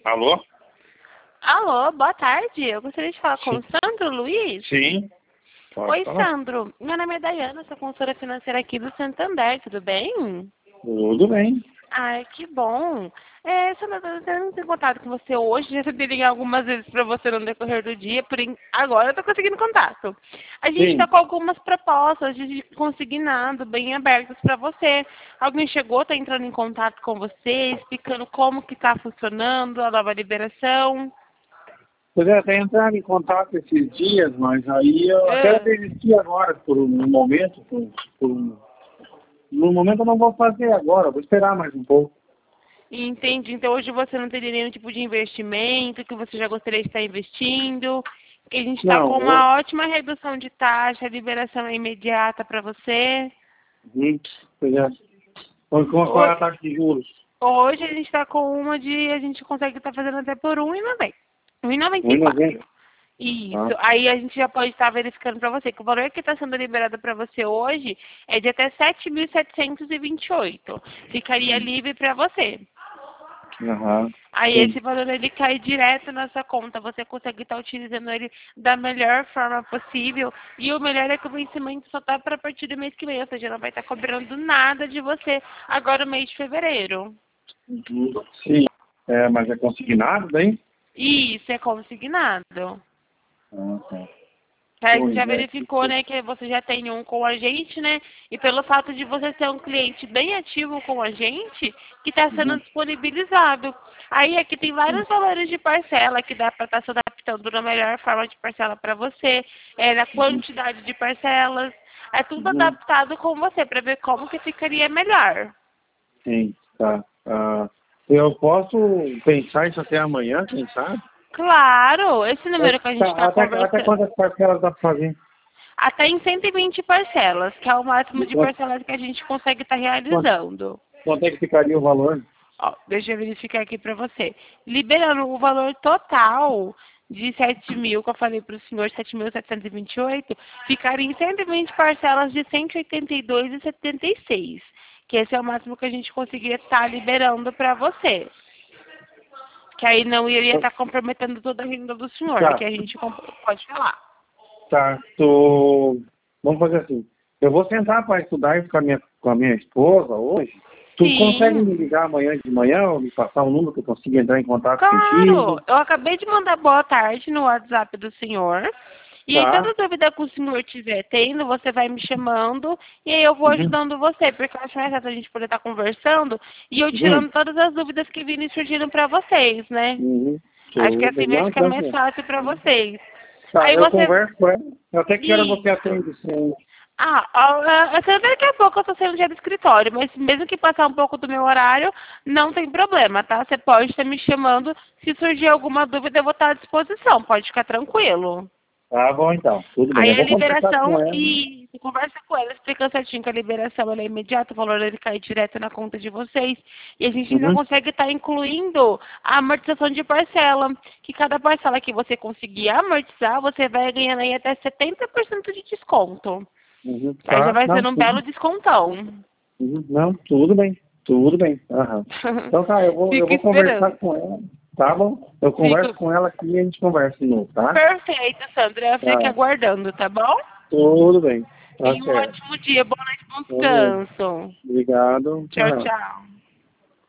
Alô? Alô, boa tarde. Eu gostaria de falar com Sim. o Sandro Luiz. Sim. Pode Oi, falar. Sandro. Meu nome é Dayana, sou consultora financeira aqui do Santander, tudo bem? Tudo bem. Ai, que bom. Sandro, eu não tenho contato com você hoje, já tentei ligar algumas vezes para você no decorrer do dia, agora eu tô conseguindo contato. A gente está Sim. com algumas propostas de consignado bem abertas para você. Alguém chegou, está entrando em contato com você, explicando como que está funcionando a nova liberação? Pois é, até entrar em contato esses dias, mas aí eu até desisti agora por um momento. No momento eu não vou fazer agora, vou esperar mais um pouco. Entendi. Então hoje você não teria nenhum tipo de investimento que você já gostaria de estar investindo. Porque a gente está Não, com uma ótima redução de taxa, a liberação é imediata para você. Pois é. Qual é a taxa de juros? Hoje a gente está com uma de, a gente consegue estar fazendo até por R$ 1,90. 1,94. Isso. Tá. Aí a gente já pode estar verificando para você que o valor que está sendo liberado para você hoje é de até 7.728. Ficaria livre para você. Aham. Aí Sim. esse valor ele cai direto na sua conta, você consegue estar utilizando ele da melhor forma possível. E o melhor é que o vencimento só está para a partir do mês que vem, ou seja, não vai estar cobrando nada de você agora no mês de fevereiro. Sim. É, mas é consignado daí? E isso é consignado. Ah, tá. A gente Pois já é. verificou, né, que você já tem um com a gente, né? E pelo fato de você ser um cliente bem ativo com a gente, que está sendo disponibilizado. Aí aqui tem vários valores de parcela que dá para estar se adaptando na melhor forma de parcela para você, na quantidade de parcelas. É tudo adaptado com você para ver como que ficaria melhor. Sim, tá. Eu posso pensar isso até amanhã, quem sabe? Claro, esse número que a gente está Até conversando. quantas parcelas dá para fazer? Até em 120 parcelas, que é o máximo E de parcelas que a gente consegue estar realizando. quanto é que ficaria o valor? Ó, deixa eu verificar aqui para você. Liberando o valor total de 7.000, que eu falei para o senhor, 7.728, ficaria em 120 parcelas de 182,76, que esse é o máximo que a gente conseguiria estar liberando para você. Que aí não iria estar comprometendo toda a renda do senhor, Tá, que a gente pode falar. tá. Vamos fazer assim. Eu vou sentar para estudar isso com a minha esposa hoje. Tu consegue me Sim. ligar amanhã de manhã ou me passar um número que eu consiga entrar em contato Claro, contigo? eu acabei de mandar boa tarde no WhatsApp do senhor. E aí, Tá. toda dúvida que o senhor tiver tendo, você vai me chamando e aí eu vou Uhum. ajudando você, porque eu acho mais fácil a gente poder estar conversando e eu Uhum. tirando todas as dúvidas que virem surgindo para vocês, né? Uhum. Acho que Tudo bem. assim vai Não, ficar mais tranquilo. fácil para vocês. Tá, Aí eu você. converso com ela. Até que hora você Isso. atende, sim. Até daqui a pouco eu estou saindo dia do escritório, mas mesmo que passar um pouco do meu horário, não tem problema, tá? Você pode estar me chamando. Se surgir alguma dúvida, eu vou estar à disposição. Pode ficar tranquilo. Tá bom, então. Tudo bem. Aí Eu a vou conversar com liberação, ela. e você conversa com ela, explica certinho que a liberação ela é imediata, o valor ele cai direto na conta de vocês. E a gente ainda Uhum. consegue estar incluindo a amortização de parcela. Que cada parcela que você conseguir amortizar, você vai ganhando aí até 70% de desconto. Uhum. Aí já Tá, vai não, sendo um belo descontão. Não, tudo bem. Tudo bem. Aham. Então tá, eu Fico vou conversar esperando. com ela. Tá bom? Eu converso Fico com ela aqui e a gente conversa de novo, tá? perfeito, Sandra. Eu fico Tá. aguardando, tá bom? Tudo bem. Tá Tenha um certo. ótimo dia. Boa noite, bom Beleza. descanso. Obrigado. Tchau, Tchau. tchau.